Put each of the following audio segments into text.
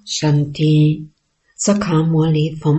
Shanti Sakamurli vom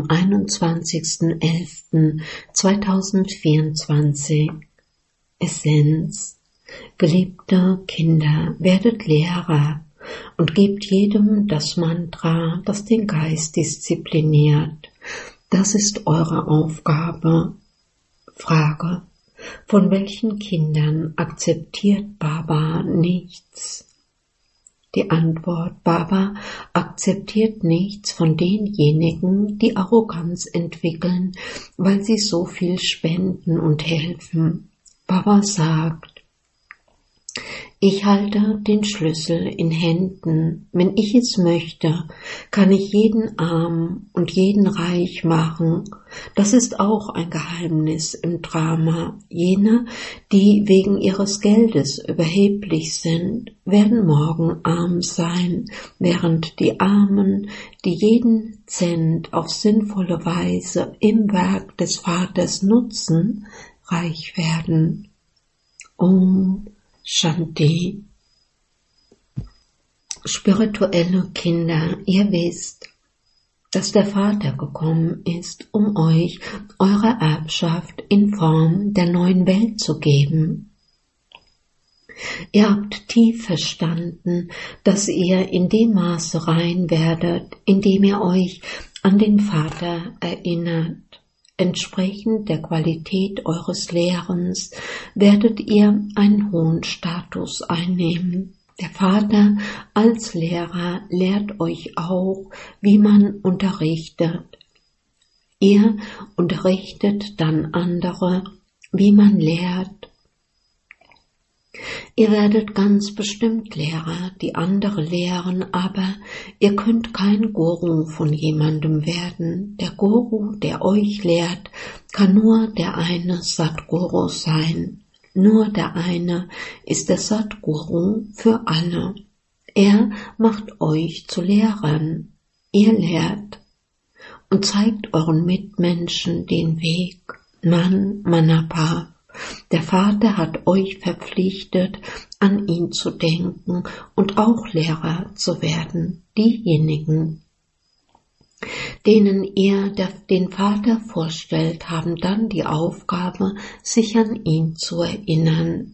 21.11.2024. Essenz: Geliebte Kinder, werdet Lehrer und gebt jedem das Mantra, das den Geist diszipliniert. Das ist eure Aufgabe. Frage: Von welchen Kindern akzeptiert Baba nichts? Die Antwort: Baba akzeptiert nichts von denjenigen, die Arroganz entwickeln, weil sie so viel spenden und helfen. Baba sagt: Ich halte den Schlüssel in Händen. Wenn ich es möchte, kann ich jeden arm und jeden reich machen. Das ist auch ein Geheimnis im Drama. Jene, die wegen ihres Geldes überheblich sind, werden morgen arm sein, während die Armen, die jeden Cent auf sinnvolle Weise im Werk des Vaters nutzen, reich werden. Om Shanti. Spirituelle Kinder, ihr wisst, dass der Vater gekommen ist, um euch eure Erbschaft in Form der neuen Welt zu geben. Ihr habt tief verstanden, dass ihr in dem Maße rein werdet, indem ihr euch an den Vater erinnert. Entsprechend der Qualität eures Lehrens werdet ihr einen hohen Status einnehmen. Der Vater als Lehrer lehrt euch auch, wie man unterrichtet. Ihr unterrichtet dann andere, wie man lehrt. Ihr werdet ganz bestimmt Lehrer, die andere lehren, aber ihr könnt kein Guru von jemandem werden. Der Guru, der euch lehrt, kann nur der eine Satguru sein. Nur der eine ist der Satguru für alle. Er macht euch zu Lehrern. Ihr lehrt und zeigt euren Mitmenschen den Weg. Manapa. Der Vater hat euch verpflichtet, an ihn zu denken und auch Lehrer zu werden. Diejenigen, denen ihr den Vater vorstellt, haben dann die Aufgabe, sich an ihn zu erinnern.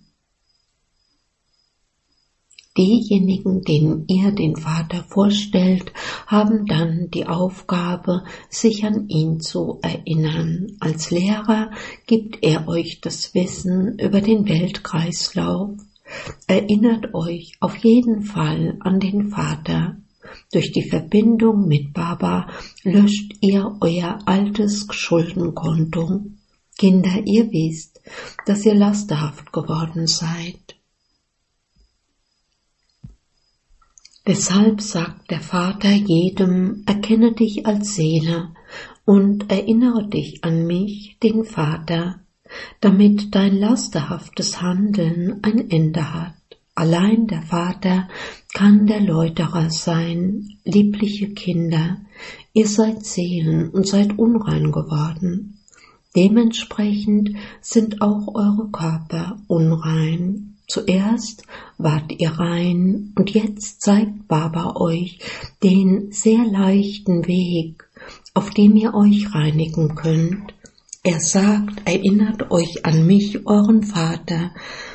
Diejenigen, denen ihr den Vater vorstellt, haben dann die Aufgabe, sich an ihn zu erinnern. Als Lehrer gibt er euch das Wissen über den Weltkreislauf. Erinnert euch auf jeden Fall an den Vater. Durch die Verbindung mit Baba löscht ihr euer altes Schuldenkonto. Kinder, ihr wisst, dass ihr lasterhaft geworden seid. Deshalb sagt der Vater jedem: Erkenne dich als Seele und erinnere dich an mich, den Vater, damit dein lasterhaftes Handeln ein Ende hat. Allein der Vater kann der Läuterer sein. Liebliche Kinder, ihr seid Seelen und seid unrein geworden. Dementsprechend sind auch eure Körper unrein. Zuerst wart ihr rein und jetzt zeigt Baba euch den sehr leichten Weg, auf dem ihr euch reinigen könnt. Er sagt: Erinnert euch an mich, euren Vater,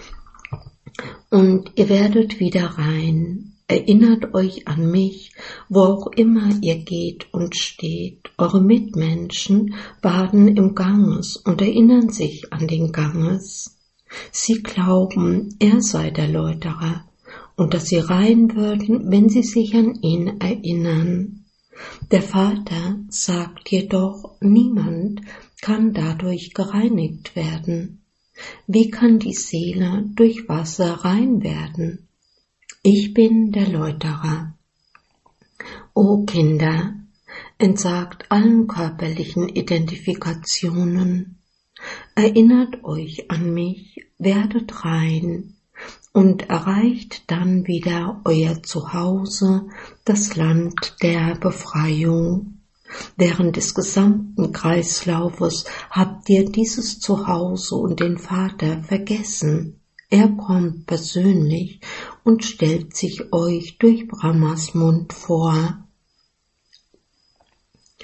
und ihr werdet wieder rein. Erinnert euch an mich, wo auch immer ihr geht und steht. Eure Mitmenschen baden im Ganges und erinnern sich an den Ganges. Sie glauben, er sei der Läuterer und dass sie rein würden, wenn sie sich an ihn erinnern. Der Vater sagt jedoch, niemand kann dadurch gereinigt werden. Wie kann die Seele durch Wasser rein werden? Ich bin der Läuterer. O Kinder, entsagt allen körperlichen Identifikationen. Erinnert euch an mich, werdet rein und erreicht dann wieder euer Zuhause, das Land der Befreiung. Während des gesamten Kreislaufes habt ihr dieses Zuhause und den Vater vergessen. Er kommt persönlich und stellt sich euch durch Brahmas Mund vor.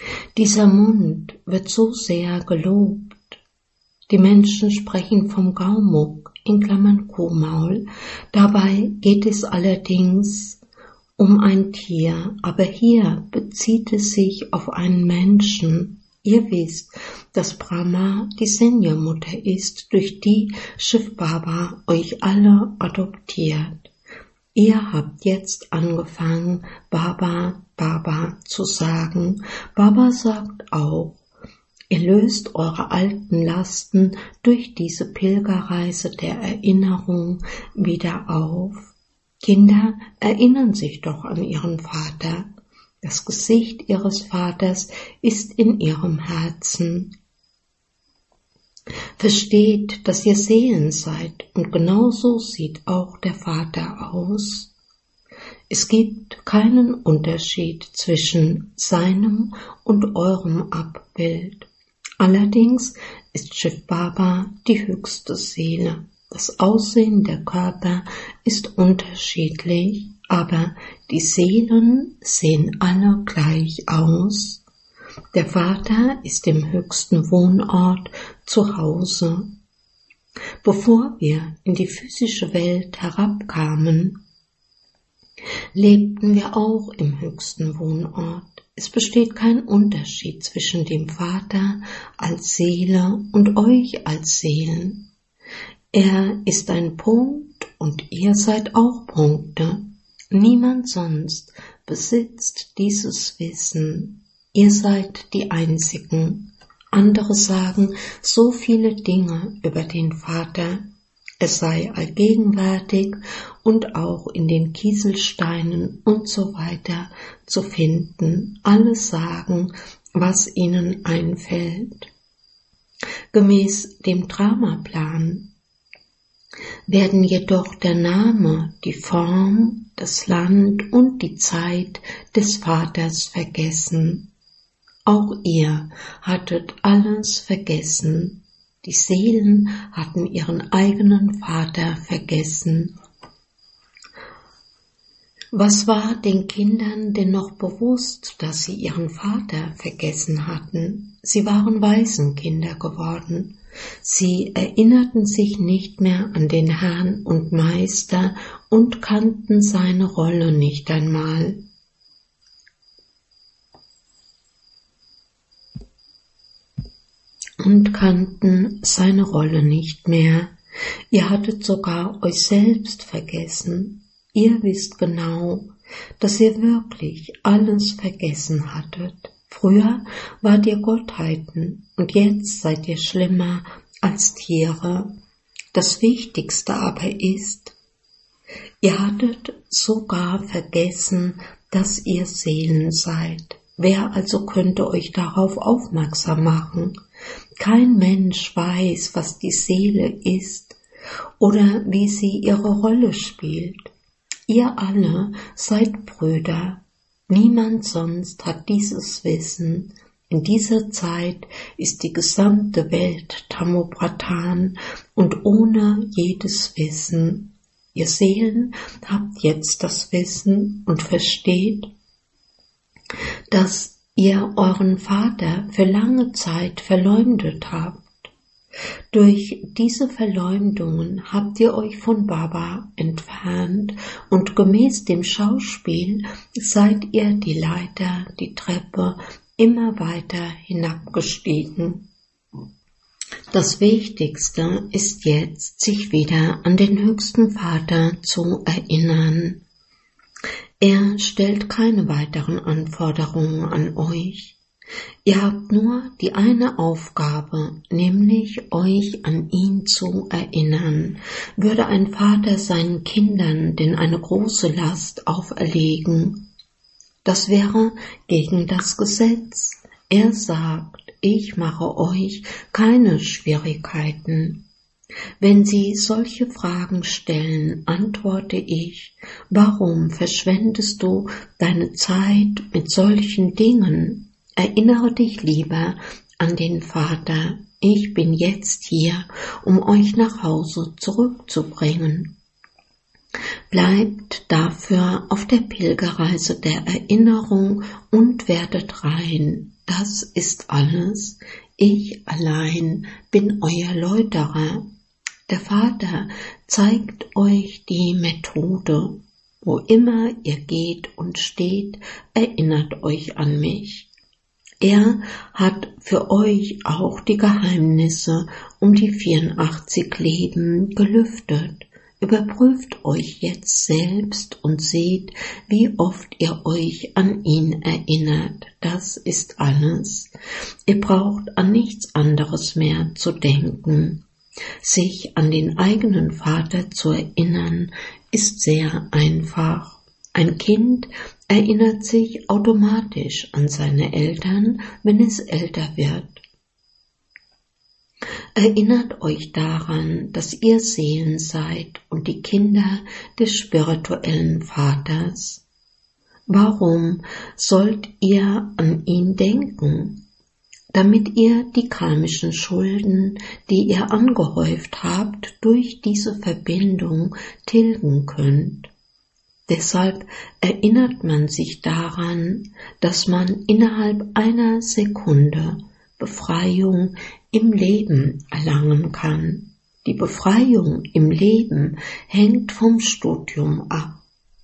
Dieser Mund wird so sehr gelobt. Die Menschen sprechen vom Gaumuck in Klammern Kuhmaul. Dabei geht es allerdings um ein Tier, aber hier bezieht es sich auf einen Menschen. Ihr wisst, dass Brahma die Seniormutter ist, durch die Shiv Baba euch alle adoptiert. Ihr habt jetzt angefangen, Baba, Baba zu sagen. Baba sagt auch, ihr löst eure alten Lasten durch diese Pilgerreise der Erinnerung wieder auf. Kinder erinnern sich doch an ihren Vater. Das Gesicht ihres Vaters ist in ihrem Herzen. Versteht, dass ihr Seelen seid, und genauso sieht auch der Vater aus. Es gibt keinen Unterschied zwischen seinem und eurem Abbild. Allerdings ist Shiv Baba die höchste Seele. Das Aussehen der Körper ist unterschiedlich, aber die Seelen sehen alle gleich aus. Der Vater ist im höchsten Wohnort zu Hause. Bevor wir in die physische Welt herabkamen, lebten wir auch im höchsten Wohnort. Es besteht kein Unterschied zwischen dem Vater als Seele und euch als Seelen. Er ist ein Punkt und ihr seid auch Punkte. Niemand sonst besitzt dieses Wissen. Ihr seid die Einzigen. Andere sagen so viele Dinge über den Vater. Es sei allgegenwärtig und auch in den Kieselsteinen und so weiter zu finden. Alle sagen, was ihnen einfällt. Gemäß dem Dramaplan werden jedoch der Name, die Form, das Land und die Zeit des Vaters vergessen. Auch ihr hattet alles vergessen. Die Seelen hatten ihren eigenen Vater vergessen. Was war den Kindern denn noch bewusst, dass sie ihren Vater vergessen hatten? Sie waren Waisenkinder geworden. Sie erinnerten sich nicht mehr an den Herrn und Meister und kannten seine Rolle nicht einmal. Ihr hattet sogar euch selbst vergessen. Ihr wisst genau, dass ihr wirklich alles vergessen hattet. Früher wart ihr Gottheiten und jetzt seid ihr schlimmer als Tiere. Das Wichtigste aber ist, ihr hattet sogar vergessen, dass ihr Seelen seid. Wer also könnte euch darauf aufmerksam machen? Kein Mensch weiß, was die Seele ist oder wie sie ihre Rolle spielt. Ihr alle seid Brüder. Niemand sonst hat dieses Wissen. In dieser Zeit ist die gesamte Welt Tamopradhan und ohne jedes Wissen. Ihr Seelen habt jetzt das Wissen und versteht, dass ihr euren Vater für lange Zeit verleumdet habt. Durch diese Verleumdungen habt ihr euch von Baba entfernt und gemäß dem Schauspiel seid ihr die Leiter, die Treppe immer weiter hinabgestiegen. Das Wichtigste ist jetzt, sich wieder an den höchsten Vater zu erinnern. Er stellt keine weiteren Anforderungen an euch. Ihr habt nur die eine Aufgabe, nämlich euch an ihn zu erinnern. Würde ein Vater seinen Kindern denn eine große Last auferlegen? Das wäre gegen das Gesetz. Er sagt, ich mache euch keine Schwierigkeiten. Wenn Sie solche Fragen stellen, antworte ich, warum verschwendest du deine Zeit mit solchen Dingen? Erinnere dich lieber an den Vater. Ich bin jetzt hier, um euch nach Hause zurückzubringen. Bleibt dafür auf der Pilgerreise der Erinnerung und werdet rein. das ist alles. Ich allein bin euer Läuterer. Der Vater zeigt euch die Methode. Wo immer ihr geht und steht, erinnert euch an mich. Er hat für euch auch die Geheimnisse um die 84 Leben gelüftet. Überprüft euch jetzt selbst und seht, wie oft ihr euch an ihn erinnert. Das ist alles. Ihr braucht an nichts anderes mehr zu denken. Sich an den eigenen Vater zu erinnern, ist sehr einfach. Ein Kind erinnert sich automatisch an seine Eltern, wenn es älter wird. Erinnert euch daran, dass ihr Seelen seid und die Kinder des spirituellen Vaters. Warum sollt ihr an ihn denken? Damit ihr die karmischen Schulden, die ihr angehäuft habt, durch diese Verbindung tilgen könnt. Deshalb erinnert man sich daran, dass man innerhalb einer Sekunde Befreiung im Leben erlangen kann. Die Befreiung im Leben hängt vom Studium ab.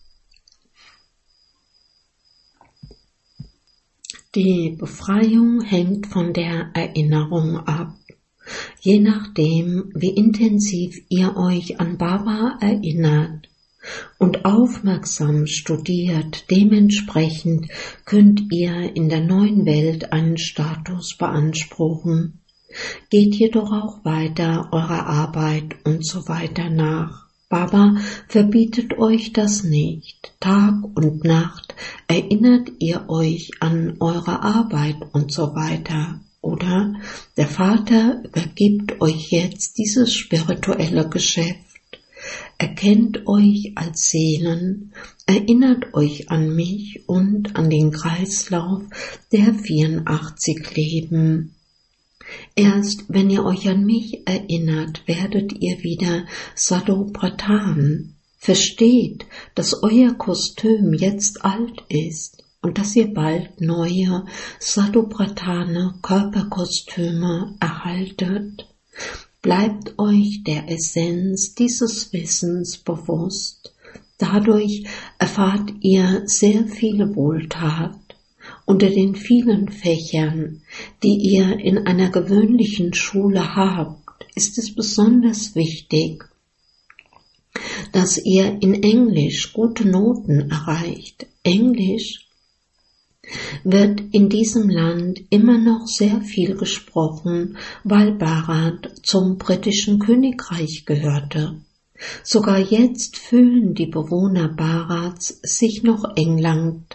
Die Befreiung hängt von der Erinnerung ab. Je nachdem, wie intensiv ihr euch an Baba erinnert und aufmerksam studiert, dementsprechend könnt ihr in der neuen Welt einen Status beanspruchen. Geht jedoch auch weiter eurer Arbeit und so weiter nach. Baba verbietet euch das nicht. Tag und Nacht erinnert ihr euch an eure Arbeit und so weiter. Oder der Vater übergibt euch jetzt dieses spirituelle Geschäft. Erkennt euch als Seelen, erinnert euch an mich und an den Kreislauf der 84 Leben. Erst wenn ihr euch an mich erinnert, werdet ihr wieder Sadopratan. Versteht, dass euer Kostüm jetzt alt ist und dass ihr bald neue Sadopratane Körperkostüme erhaltet. Bleibt euch der Essenz dieses Wissens bewusst. Dadurch erfahrt ihr sehr viele Wohltat. Unter den vielen Fächern, die ihr in einer gewöhnlichen Schule habt, ist es besonders wichtig, dass ihr in Englisch gute Noten erreicht. Englisch wird in diesem Land immer noch sehr viel gesprochen, weil Bharat zum britischen Königreich gehörte. Sogar jetzt fühlen die Bewohner Bharats sich noch England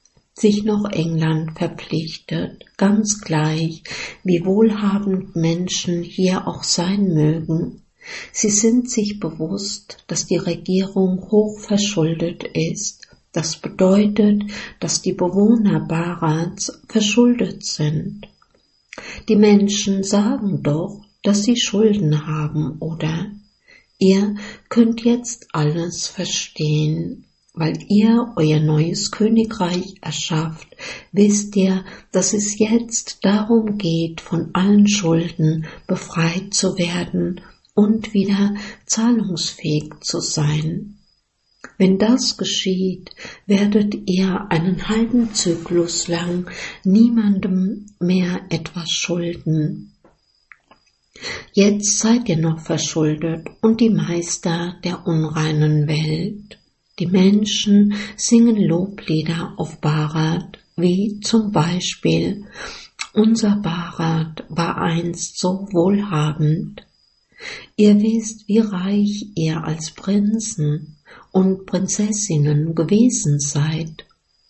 verpflichtet, ganz gleich, wie wohlhabend Menschen hier auch sein mögen. Sie sind sich bewusst, dass die Regierung hoch verschuldet ist. Das bedeutet, dass die Bewohner Bharats verschuldet sind. Die Menschen sagen doch, dass sie Schulden haben, oder? Ihr könnt jetzt alles verstehen. Weil ihr euer neues Königreich erschafft, wisst ihr, dass es jetzt darum geht, von allen Schulden befreit zu werden und wieder zahlungsfähig zu sein. Wenn das geschieht, werdet ihr einen halben Zyklus lang niemandem mehr etwas schulden. Jetzt seid ihr noch verschuldet und die Meister der unreinen Welt. Die Menschen singen Loblieder auf Bharat, wie zum Beispiel: Unser Bharat war einst so wohlhabend. Ihr wisst, wie reich ihr als Prinzen und Prinzessinnen gewesen seid.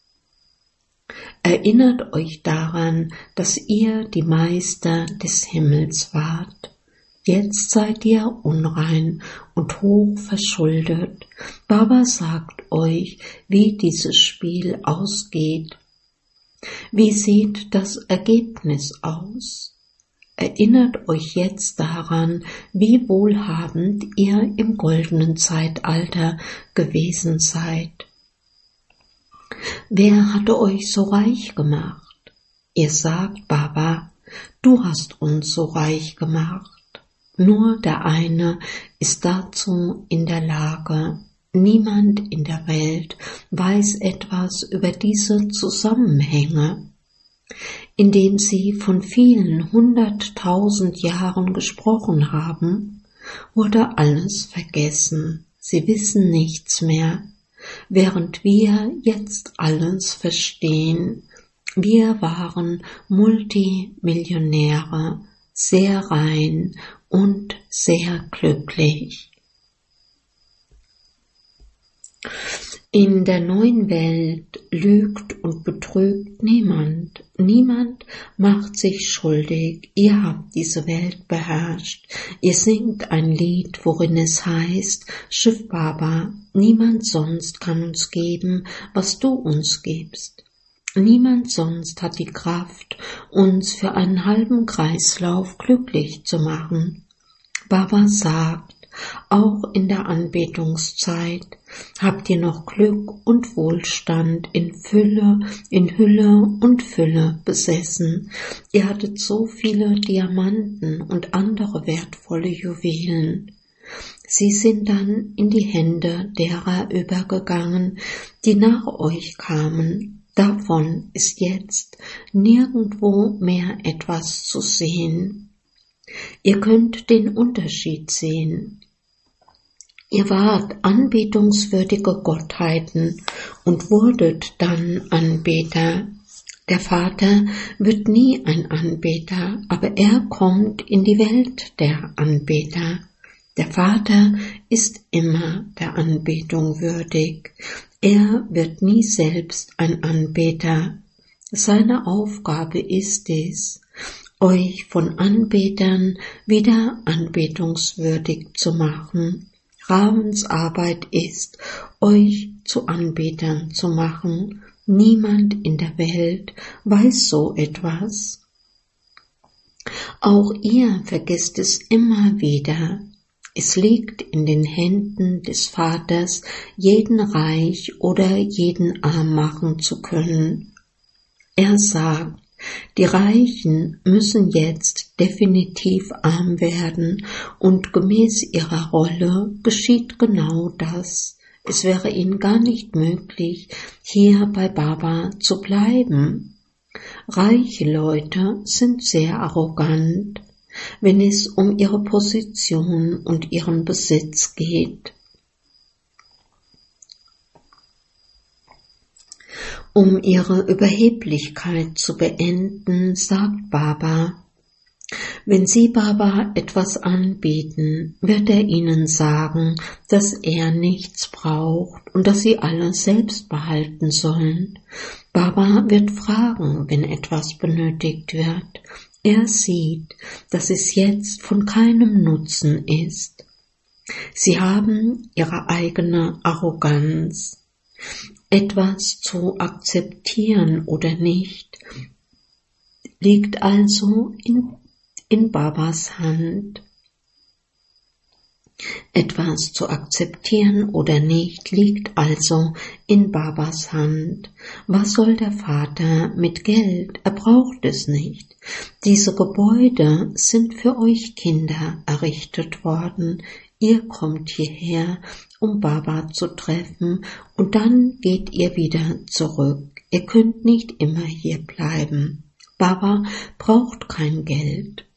Erinnert euch daran, dass ihr die Meister des Himmels wart. Jetzt seid ihr unrein und hoch verschuldet. Baba sagt euch, wie dieses Spiel ausgeht. Wie sieht das Ergebnis aus? Erinnert euch jetzt daran, wie wohlhabend ihr im goldenen Zeitalter gewesen seid. Wer hatte euch so reich gemacht? Ihr sagt, Baba, du hast uns so reich gemacht. Nur der eine ist dazu in der Lage. Niemand in der Welt weiß etwas über diese Zusammenhänge. Indem sie von vielen 100.000 Jahren gesprochen haben, wurde alles vergessen. Sie wissen nichts mehr, während wir jetzt alles verstehen. Wir waren Multimillionäre, sehr rein und sehr glücklich. In der neuen Welt lügt und betrügt niemand. Niemand macht sich schuldig. Ihr habt diese Welt beherrscht. Ihr singt ein Lied, worin es heißt, Shiv Baba, niemand sonst kann uns geben, was du uns gibst. Niemand sonst hat die Kraft, uns für einen halben Kreislauf glücklich zu machen. Baba sagt, auch in der Anbetungszeit habt ihr noch Glück und Wohlstand in Hülle und Fülle besessen. Ihr hattet so viele Diamanten und andere wertvolle Juwelen. Sie sind dann in die Hände derer übergegangen, die nach euch kamen. Davon ist jetzt nirgendwo mehr etwas zu sehen. Ihr könnt den Unterschied sehen. Ihr wart anbetungswürdige Gottheiten und wurdet dann Anbeter. Der Vater wird nie ein Anbeter, aber er kommt in die Welt der Anbeter. Der Vater ist immer der Anbetung würdig. Er wird nie selbst ein Anbeter. Seine Aufgabe ist es, euch von Anbetern wieder anbetungswürdig zu machen. Ravens Arbeit ist, euch zu Anbetern zu machen. Niemand in der Welt weiß so etwas. Auch ihr vergesst es immer wieder. Es liegt in den Händen des Vaters, jeden reich oder jeden arm machen zu können. Er sagt, die Reichen müssen jetzt definitiv arm werden und gemäß ihrer Rolle geschieht genau das. Es wäre ihnen gar nicht möglich, hier bei Baba zu bleiben. Reiche Leute sind sehr arrogant, wenn es um ihre Position und ihren Besitz geht. Um ihre Überheblichkeit zu beenden, sagt Baba, wenn Sie Baba etwas anbieten, wird er Ihnen sagen, dass er nichts braucht und dass Sie alles selbst behalten sollen. Baba wird fragen, wenn etwas benötigt wird. Er sieht, dass es jetzt von keinem Nutzen ist. Sie haben ihre eigene Arroganz. Etwas zu akzeptieren oder nicht, liegt also in Babas Hand. Etwas zu akzeptieren oder nicht, liegt also in Babas Hand. Was soll der Vater mit Geld? Er braucht es nicht. Diese Gebäude sind für euch Kinder errichtet worden. Ihr kommt hierher, um Baba zu treffen, und dann geht ihr wieder zurück. Ihr könnt nicht immer hier bleiben. Baba braucht kein Geld.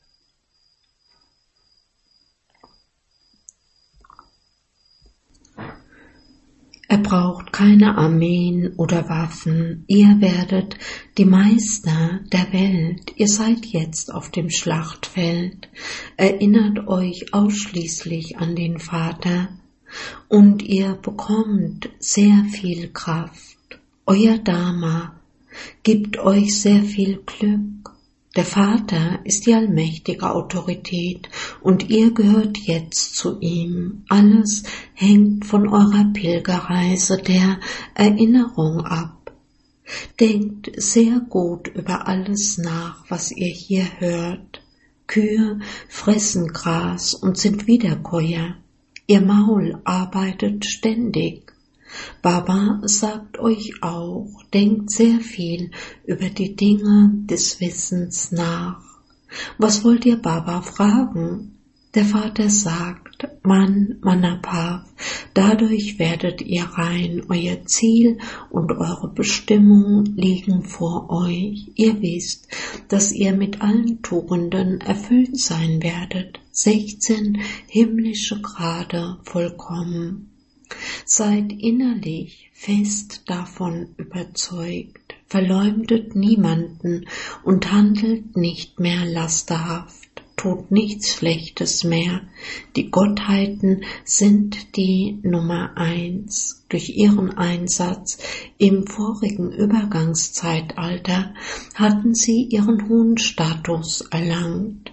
Er braucht keine Armeen oder Waffen. Ihr werdet die Meister der Welt. Ihr seid jetzt auf dem Schlachtfeld. Erinnert euch ausschließlich an den Vater und ihr bekommt sehr viel Kraft. Euer Dharma gibt euch sehr viel Glück. Der Vater ist die allmächtige Autorität und ihr gehört jetzt zu ihm. Alles hängt von eurer Pilgerreise der Erinnerung ab. Denkt sehr gut über alles nach, was ihr hier hört. Kühe fressen Gras und sind Wiederkäuer. Ihr Maul arbeitet ständig. Baba sagt euch auch, denkt sehr viel über die Dinge des Wissens nach. Was wollt ihr Baba fragen? Der Vater sagt, Manapaf, dadurch werdet ihr rein, euer Ziel und eure Bestimmung liegen vor euch. Ihr wisst, dass ihr mit allen Tugenden erfüllt sein werdet, 16 himmlische Grade vollkommen. Seid innerlich fest davon überzeugt, verleumdet niemanden und handelt nicht mehr lasterhaft. Tut nichts Schlechtes mehr. Die Gottheiten sind die Nummer 1. Durch ihren Einsatz im vorigen Übergangszeitalter hatten sie ihren hohen Status erlangt.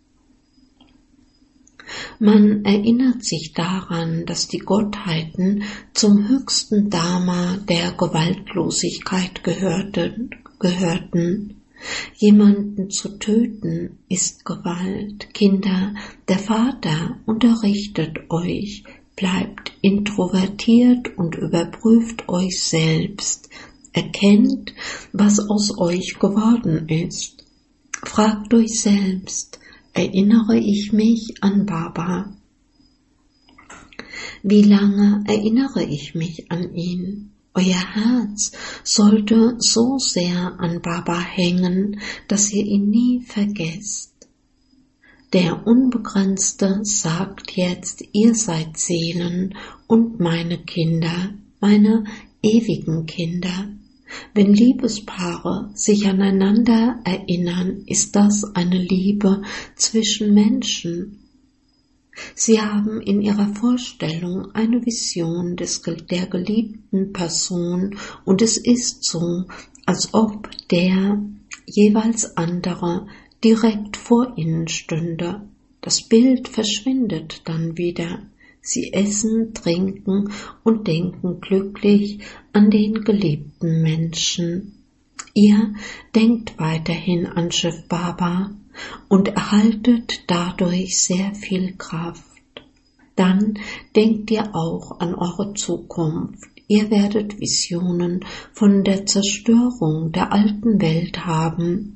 Man erinnert sich daran, dass die Gottheiten zum höchsten Dharma der Gewaltlosigkeit gehörten. Jemanden zu töten ist Gewalt. Kinder, der Vater unterrichtet euch, bleibt introvertiert und überprüft euch selbst, erkennt, was aus euch geworden ist. Fragt euch selbst, erinnere ich mich an Baba? Wie lange erinnere ich mich an ihn? Euer Herz sollte so sehr an Baba hängen, dass ihr ihn nie vergesst. Der Unbegrenzte sagt jetzt, ihr seid Seelen und meine Kinder, meine ewigen Kinder. Wenn Liebespaare sich aneinander erinnern, ist das eine Liebe zwischen Menschen. Sie haben in ihrer Vorstellung eine Vision der geliebten Person und es ist so, als ob der jeweils andere direkt vor ihnen stünde. Das Bild verschwindet dann wieder. Sie essen, trinken und denken glücklich an den geliebten Menschen. Ihr denkt weiterhin an Shiv Baba und erhaltet dadurch sehr viel Kraft. Dann denkt ihr auch an eure Zukunft. Ihr werdet Visionen von der Zerstörung der alten Welt haben.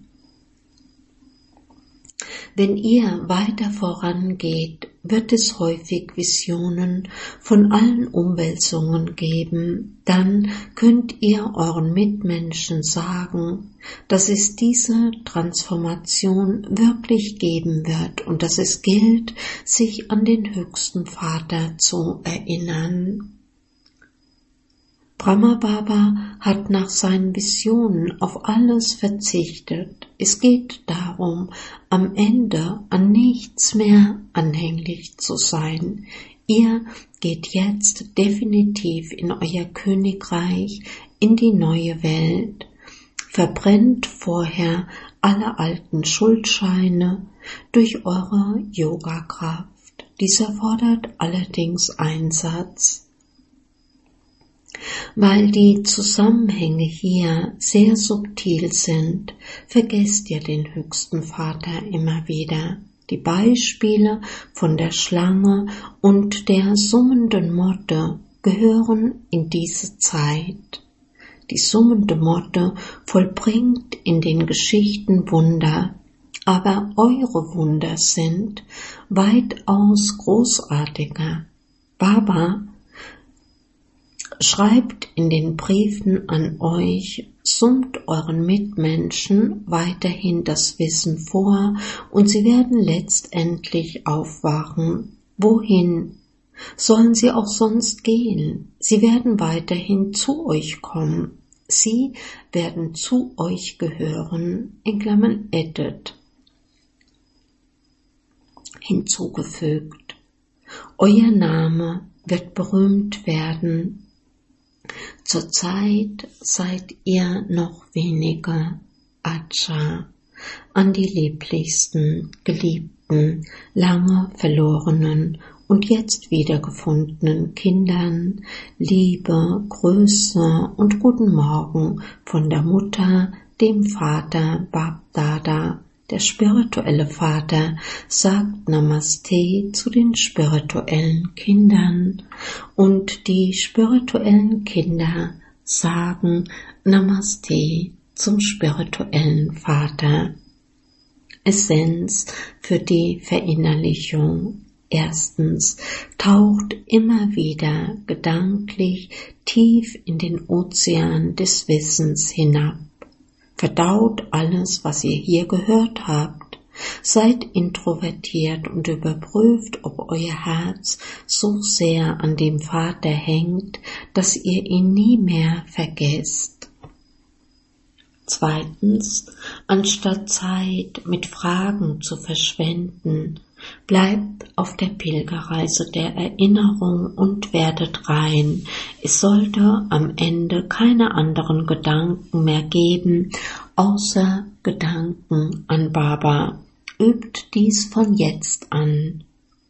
Wenn ihr weiter vorangeht, wird es häufig Visionen von allen Umwälzungen geben. Dann könnt ihr euren Mitmenschen sagen, dass es diese Transformation wirklich geben wird und dass es gilt, sich an den höchsten Vater zu erinnern. Brahma Baba hat nach seinen Visionen auf alles verzichtet. Es geht darum, am Ende an nichts mehr anhänglich zu sein. Ihr geht jetzt definitiv in euer Königreich, in die neue Welt. Verbrennt vorher alle alten Schuldscheine durch eure Yoga-Kraft. Dies erfordert allerdings Einsatz. Weil die Zusammenhänge hier sehr subtil sind, vergesst ihr den höchsten Vater immer wieder. Die Beispiele von der Schlange und der summenden Motte gehören in diese Zeit. Die summende Motte vollbringt in den Geschichten Wunder, aber eure Wunder sind weitaus großartiger. Baba schreibt in den Briefen an euch, summt euren Mitmenschen weiterhin das Wissen vor und sie werden letztendlich aufwachen. Wohin sollen sie auch sonst gehen? Sie werden weiterhin zu euch kommen. Sie werden zu euch gehören, in Klammern added, hinzugefügt. Euer Name wird berühmt werden. Zurzeit seid ihr noch weniger Acha an die lieblichsten, geliebten, lange verlorenen und jetzt wiedergefundenen Kindern, Liebe, Grüße und guten Morgen von der Mutter, dem Vater Bab Dada, der spirituelle Vater, sagt Namaste zu den spirituellen Kindern und die spirituellen Kinder sagen Namaste zum spirituellen Vater. Essenz für die Verinnerlichung. Erstens, taucht immer wieder gedanklich tief in den Ozean des Wissens hinab. Verdaut alles, was ihr hier gehört habt. Seid introvertiert und überprüft, ob euer Herz so sehr an dem Vater hängt, dass ihr ihn nie mehr vergesst. Zweitens, anstatt Zeit mit Fragen zu verschwenden, bleibt auf der Pilgerreise der Erinnerung und werdet rein. Es sollte am Ende keine anderen Gedanken mehr geben, außer Gedanken an Baba. Übt dies von jetzt an.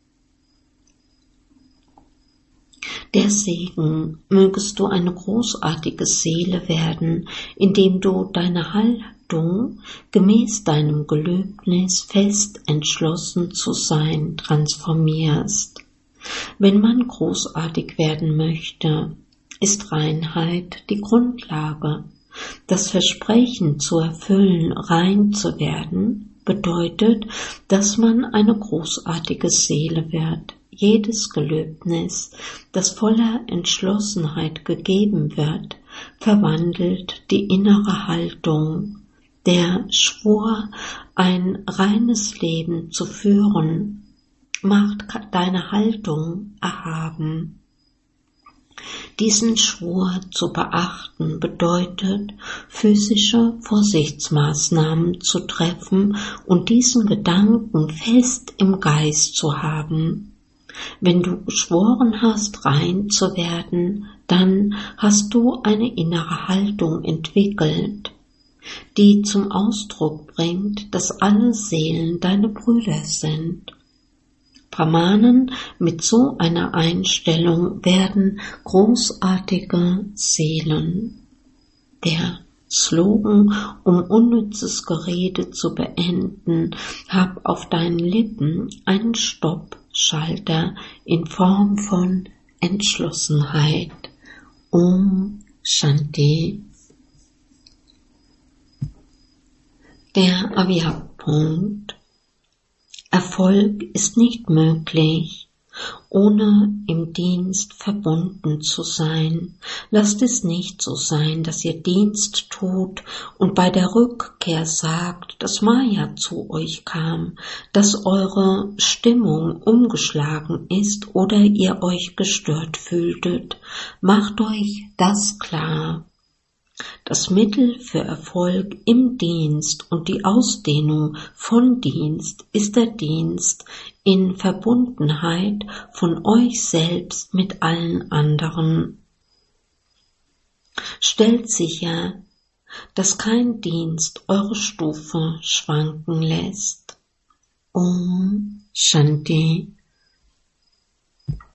Der Segen, mögest du eine großartige Seele werden, indem du deine Haltung gemäß deinem Gelöbnis fest entschlossen zu sein transformierst. Wenn man großartig werden möchte, ist Reinheit die Grundlage. Das Versprechen zu erfüllen, rein zu werden, bedeutet, dass man eine großartige Seele wird. Jedes Gelöbnis, das voller Entschlossenheit gegeben wird, verwandelt die innere Haltung. Der Schwur, ein reines Leben zu führen, macht deine Haltung erhaben. Diesen Schwur zu beachten bedeutet, physische Vorsichtsmaßnahmen zu treffen und diesen Gedanken fest im Geist zu haben. Wenn du geschworen hast, rein zu werden, dann hast du eine innere Haltung entwickelt, die zum Ausdruck bringt, dass alle Seelen deine Brüder sind. Brahmanen mit so einer Einstellung werden großartige Seelen. Der Slogan, um unnützes Gerede zu beenden, hab auf deinen Lippen einen Stoppschalter in Form von Entschlossenheit. Om Shanti. Der Avya-Punkt. Erfolg ist nicht möglich, ohne im Dienst verbunden zu sein. Lasst es nicht so sein, dass ihr Dienst tut und bei der Rückkehr sagt, dass Maya zu euch kam, dass eure Stimmung umgeschlagen ist oder ihr euch gestört fühltet. Macht euch das klar. Das Mittel für Erfolg im Dienst und die Ausdehnung von Dienst ist der Dienst in Verbundenheit von euch selbst mit allen anderen. Stellt sicher, dass kein Dienst eure Stufe schwanken lässt. Om Shanti.